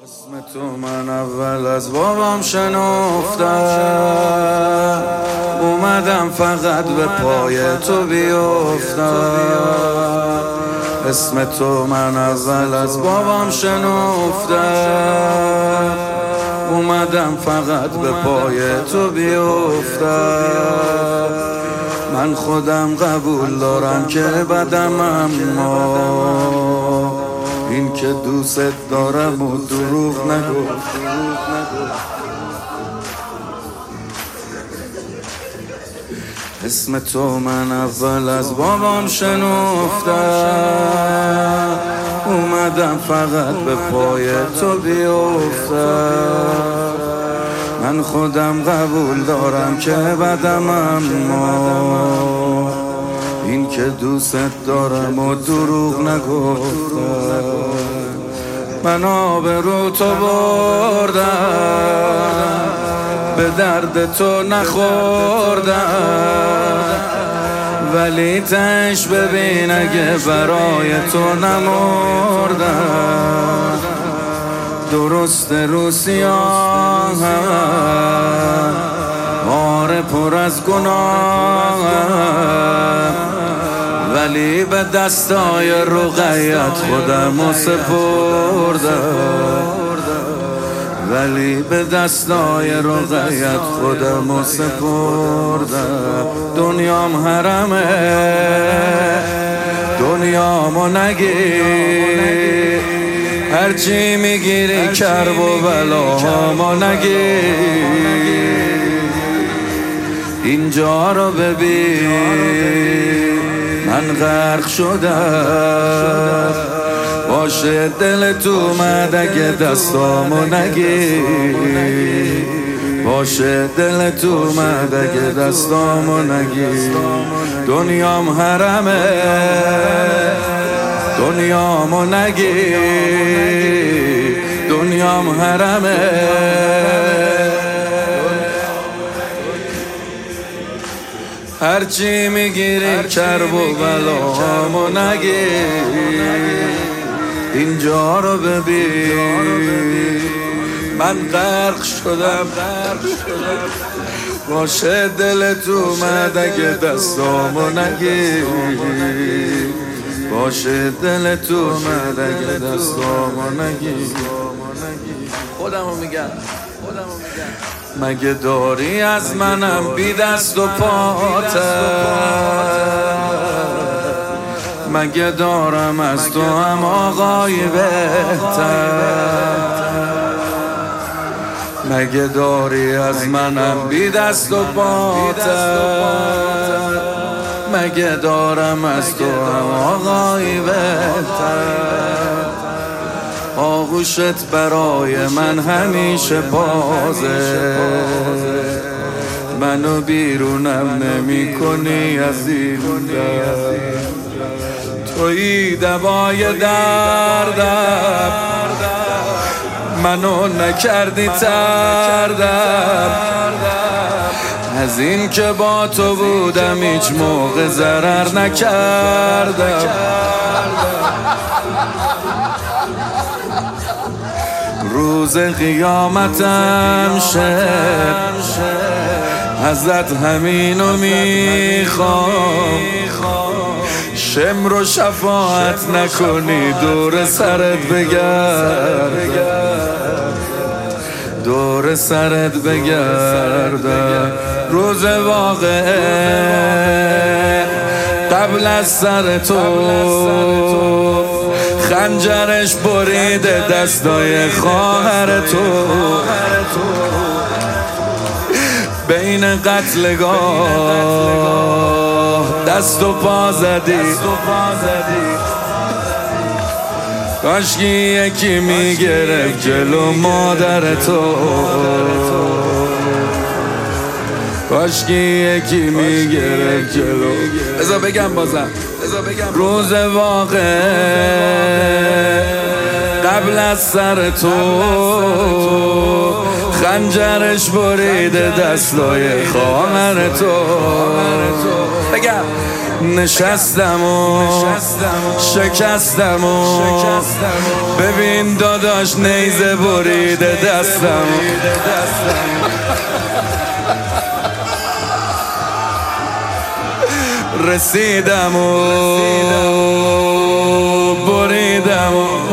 اسم تو من اول از بابام شنفتم، اومدم فقط به پای تو بیفتم. اسم تو من اول از بابام شنفتم، اومدم فقط به پای تو بیفتم. من خودم قبول دارم که بدم، اما این که دوست دارم و دروغ نگو. اسم تو من اول از بابام شنفتم، اومدم فقط به پای تو بیفتم. من خودم قبول دارم که بدم، اما این که دوست دارم و دروغ نگفتم. من آبرو تو بردم، به درد تو نخوردم، ولی تش ببین اگه برای تو نمردم. درست رو سیاه آره پر از گناه، ولی به دستای رقیت خودمو سپردم. ولی به دستای رقیت خودمو سپردم. دنیام حرمه، دنیامو نگیر، هرچی میگیری کرب و بلاهامو نگیر. اینجا رو ببین من غرق شدم، باشه دلت اومد اگه دستامو نگیر. باشه دلت اومد اگه دستامو نگیر. دنیام حرمه، دنیامو نگیر، دنیام حرمه. هرچی میگیری کرب و بلاهامو نگیر. اینجا رو ببین من غرق شدم، باشه دلت اومد اگه دستامو نگیر. باشه دلت اومد اگه دستامو نگیر. خودمو میگم مگه داری از منم بی دست و پاتم، مگه دارم از تو هم آقای بهتر. مگه داری از منم بی دست و پاتم، مگه دارم از تو هم آقای بهتر. آغوشت برای من همیشه بازه، منو بیرونم نمی کنی از این در. تویی دوای دردم، منو نکردی تردم. از این که با تو بودم هیچ موقع ضرر نکردم. روز قیامتم شد، ازت همینو میخوام. شمر و شفاعت نکنی دور سرت بگردم، دور سرت بگردم. روز واقعه قبل از سر تو، خنجرش بریده دستای خواهر تو. بین قتلگاه دست و پا زدی، کاشکی یکی میگرفت جلو مادر تو. کاشکی یکی میگرفت جلو. بذار بگم بازم روز واقع قبل از سر تو، خنجرش بریده دستای خواهر تو. بگم نشستم و شکستم و ببین داداش نیزه بریده دستم رسیدم و بریدم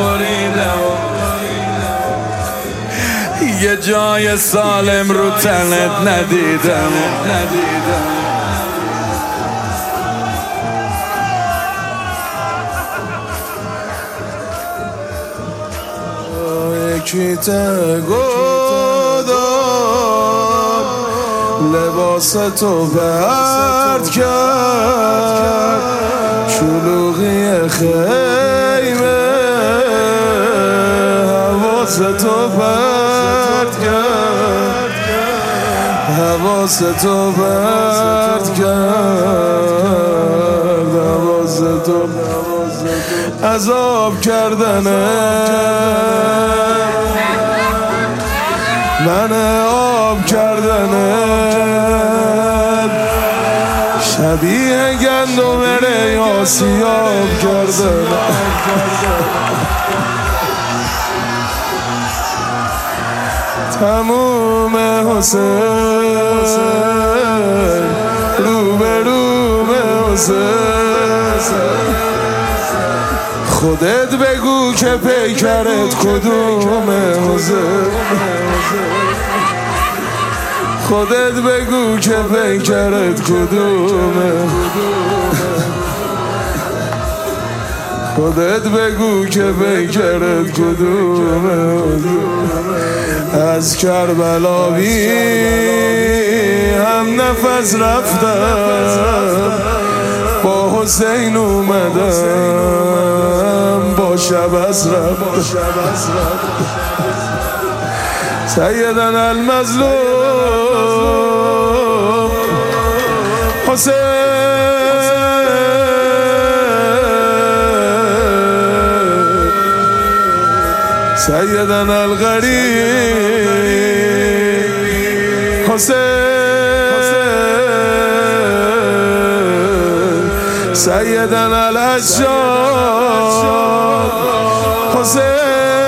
یه جای سالم رو تنت ندیدم یکی تگودم لباس تو پرد کرد شلوغی خیمه حواس تو پرد کرد حواس تو پرد کرد حواس تو عذاب کردنه من آب کردنه شبیه گندم ریاسیاب کردنه تموم حسین رو به حسین خودت بگو که پیکرت کدومه حسین خودت بگو که پیکرت کدومه خودت بگو که پیکرت کدومه از کربلا بی هم نفس رفتم با حسین اومدم با شبس رفتم سیدن المظلوم حسین سیدن الغریب حسین سیدن الاشجار حسین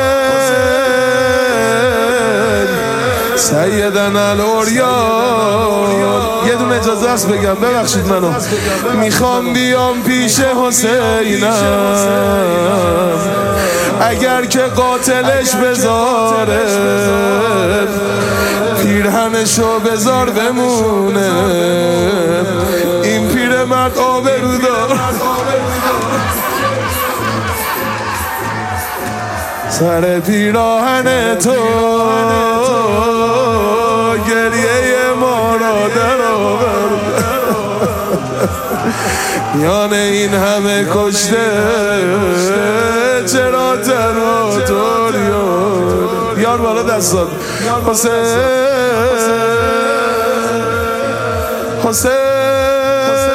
سیدن الاوریان یه دونه اجازه است بگم ببخشید منو میخوام بیام پیش حسینم اگر که قاتلش بذاره پیرهنشو بذار بمونه این پیرمرد آبرو دار سر پیراهن تو گریه ما را در آورد میان این همه کشته چرا تنها تو بیار بالا دستات حسین